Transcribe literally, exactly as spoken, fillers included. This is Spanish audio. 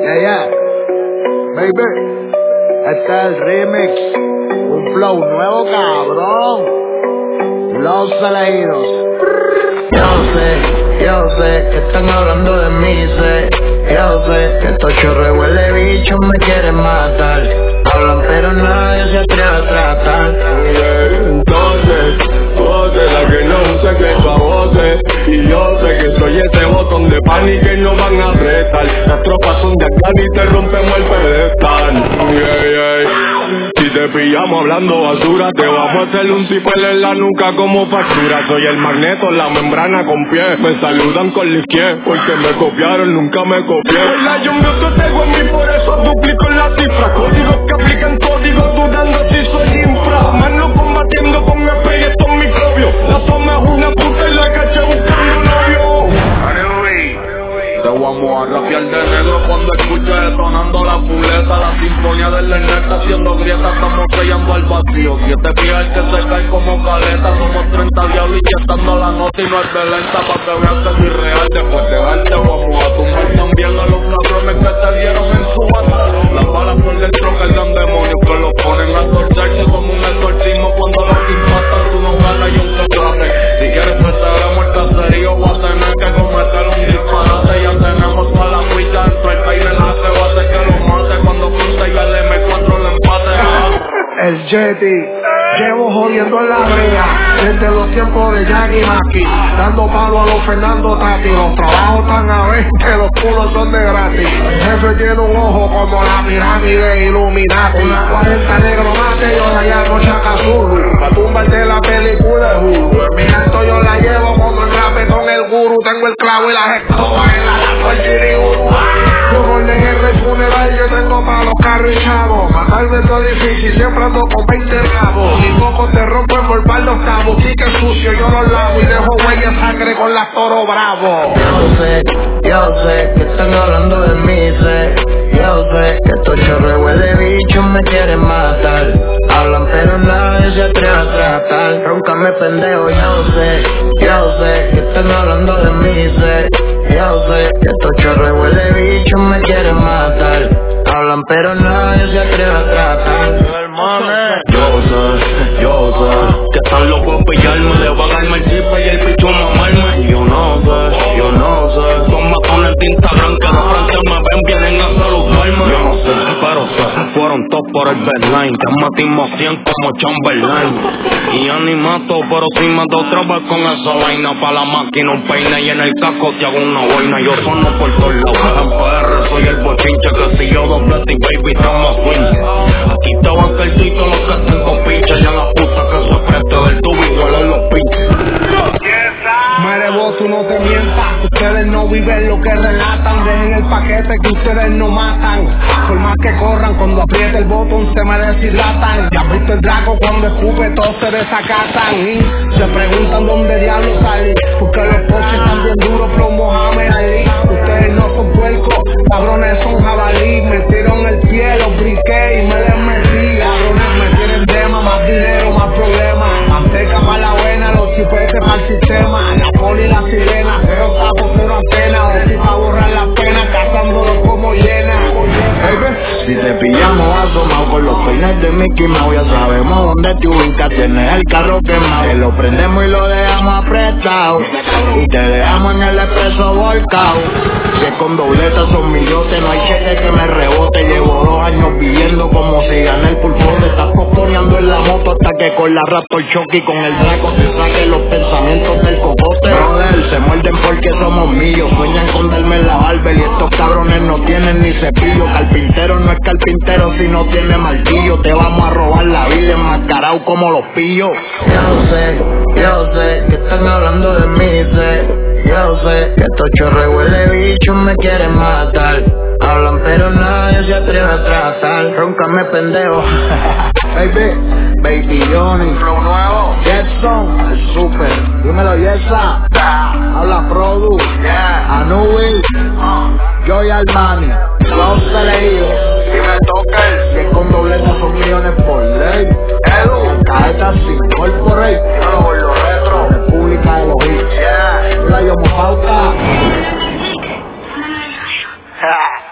Yeah, yeah. Baby, este es el remix. Un flow nuevo, cabrón. Los elegidos. Yo sé, yo sé que están hablando de mí, sé. Yo sé que estos chorros huele bichos me quieren matar. Hablan pero nadie se atreve a tratar. Entonces, voce la que no sé que tu voce. Y yo sé que soy ese botón de pan y que no van a apretar. Las tropas son de acá y te rompemos el pedestal. Yeah, yeah. Si te pillamos hablando basura, te vamos a hacer un cipel en la nuca como factura. Soy el magneto, la membrana con pie. Me saludan con la izquierda porque me copiaron, nunca me copié. La yo que tengo en mí, por eso duplico la cifra. Códigos que aplican códigos dudando si soy infra. Mano combatiendo con el proyecto microbio. La toma es una puta y la caché buscando un novio. Te vamos a rapear de negro cuando escuches detonando la puleta. La sinfonía del Lerner está haciendo grieta, estamos sellando al vacío. Siete pies que se caen como caleta. Somos treinta diablos y estando la nota y no es de lenta. Pa' que veas que soy real, después de darte vamos a tumbar también a los cabrones que te dieron en su banda. Las balas por dentro cargan demonios que los ponen a torcerse como un exorcismo. Cuando los impactan tú no ganas y un chocolate. Si quieres que te demos el caserío voy a tener que cometer un disparate. Ya tenemos toda la cuita dentro del país de la que va a hacer que lo mate. Cuando punta y al eme cuatro le empate. El Jetty, llevo jodiendo en la brea desde los tiempos de Jackie Maki, dando palo a los Fernando Tati. Los trabajos tan a veinte, los culos son de gratis. El jefe tiene un ojo como la pirámide Illuminati. Una cuarenta negro mate, yo la llamo Chaka Zulu. Pa' tumbarte la película de Hulu. Mi alto yo la llevo como el rape con el guru. Tengo el clavo y las escobas en la lapo el chiriguru. Con orden R funeral yo tengo pa' los carros y chavos. Matarme es todo difícil, siempre ando con veinte rabos. Y poco te rompen por par los cabos. Tique sucio, yo los lavo y dejo huella de sangre con las toro bravo. Yo sé, yo sé que están hablando de mí, sé. Yo sé que estos chorros huele bichos me quieren matar. Hablan pero nadie se atreve a tratar. Róncame pendejo, yo sé, yo sé que están hablando de mí, sé. Yo sé que estos chorros huele bichos me quieren matar. Hablan pero nadie se atreve a tratar. Yo sé, yo sé que están locos a pillarme, le va a darme el chip y el picho mamarme. Y yo no sé, yo no sé, son matones de Instagram que de frente me ven, vienen a saludarme. Yo no sé, pero sé, fueron todos por el bedline, que matimos cien como Chamberlain. Y ya ni mato, pero si mato otra vez con esa vaina. Pa' la máquina un peine y en el casco te hago una boina. Yo sono por todos lados, en P R soy el bochinche, que si yo doblete y baby estamos swing. Aquí te van a caer todos los que tengo pinche. Y a la puta que se preste del tubo igual a los pinches. Mere vos, tú no te mientas. Ustedes no viven lo que relatan. Dejen el paquete que ustedes no matan. Por más que corran, cuando apriete el botón se me deshidratan. Ya viste el drago cuando escupe, todos se desacatan. Y se preguntan dónde diablos salí. Porque los coches están bien duros, flow Mohamed Ali. Ustedes no son puercos, cabrones son jabalí. Metieron el pie, los briqué y me les metí. Cabrones me tienen dema, más dinero, más problemas. Manteca para la buena, los chipetes para el sistema. La poli y la sirena, cero tapos, cero antena. O si pa' borrar la pena, cazándolos como llena. Si te pillamos asomado con los peines de Mickey Mouse, ya sabemos dónde te ubicas, tienes el carro quemado. Te lo prendemos y lo dejamos apretado, y te dejamos en el expreso volcao. Si es con dobletas son millotes, no hay cheque que me rebote. Llevo dos años viviendo como si gané el pulpote. Estás postoneando en la moto hasta que con la Raptor choque y con el Draco te saque los pensamientos del cocote. Brother, se muerden porque somos míos, sueñan con darme la barba y estos cabrones no tienen ni cepillo. Carpintero no es carpintero si no tiene martillo. Te vamos a robar la vida enmascarado como los pillos. Yo sé, yo sé que están hablando de mí, sé. Yo sé que estos chorros huele bichos me quieren matar. Hablan pero nadie se atreve a tratar. Róncame pendejo. Baby, Baby Johnny, Flow nuevo, Jetson, el super. Dímelo, Yesa. Habla Produ, yeah. Anubi, Joy Armani, los elegidos. Si me toca el Si es con dobleta son millones por ley. Edu, Caetas sin corporate. yo lo lo retro, República de los hits. yeah. La Yomo Pauta.